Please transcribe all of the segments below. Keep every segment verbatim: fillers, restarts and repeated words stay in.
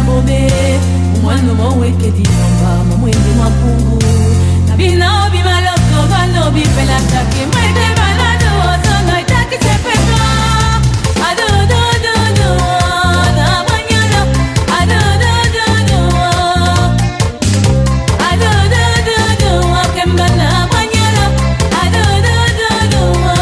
bobe umwana mowe kedi namba mwende mapungu nabina obi maloko bano bi pela take mwende balado sono itaki sepepa ado do do do na mañana ado do do do ado do do do kembana mañana ado do do do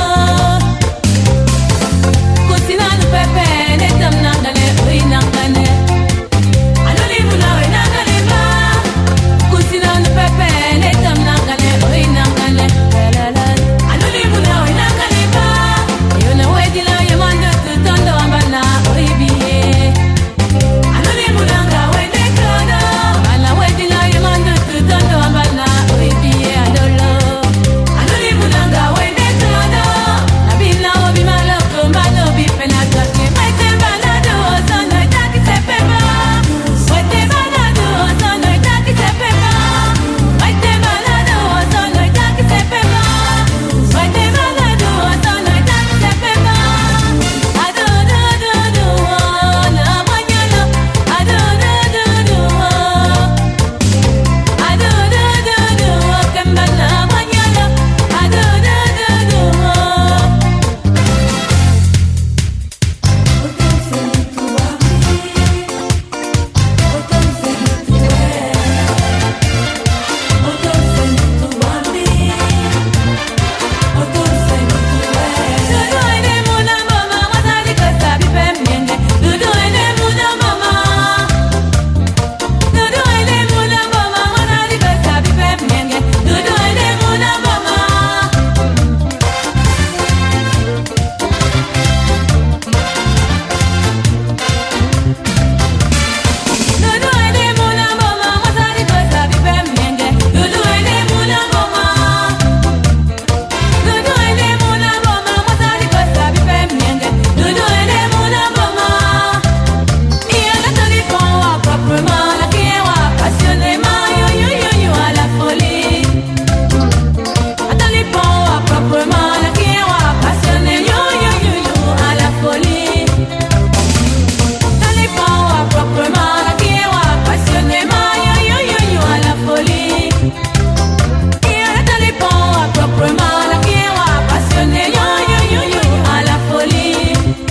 kusina no pepe ne tamna ngale oi nangane aloli muna oi nangale ba kusina no pepe ne tamna ngale oi nangane la la aloli muna oi nangale ba yo na wedi la yamanda tutondo ambana oi biye aloli muna nga wende kono ala wedi la yamanda tutondo ambana oi biye adolo aloli muna nga wende kono nabina obi maloko mbano bi penata ke mete balado sono itaki sepepa mete balado sono itaki sepepa mete balado sono itaki sepepa mete balado sono itaki sepepa ado do do do na mañana ado do do do ado do do do kembana mañana ado do do do Dudu ene muna mama matali kosa bipe mienge Dudu ene muna mama Dudu ene muna mama matali kosa bipe mienge Dudu ene muna mama Dudu ene muna mama matali kosa bipe mienge Dudu ene muna mama Dudu ene muna mama matali kosa bipe mienge Dudu ene muna mama Iya la telefon wa proprement la qui wa passionnément yo yo yo yo à la folie La telefon wa proprement la qui wa passionné yo yo yo yo à la folie Telefon wa proprement la qui wa passionnément yo yo yo yo à la folie Iya la telefon wa proprement la qui wa passionné yo yo yo yo à la folie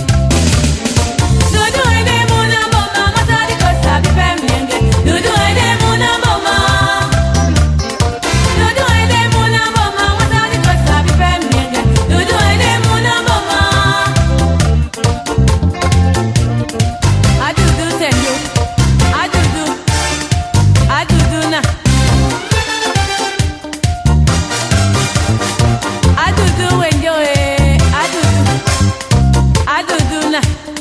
Dudu ene muna mama matali kosa bipe mienge Dudu ene muna mama Dudu ene muna mama matali kosa bipe mienge Dudu ene muna mama Adudu sendu Adudu Adudu na Adudu wenjo eh Adudu Adudu na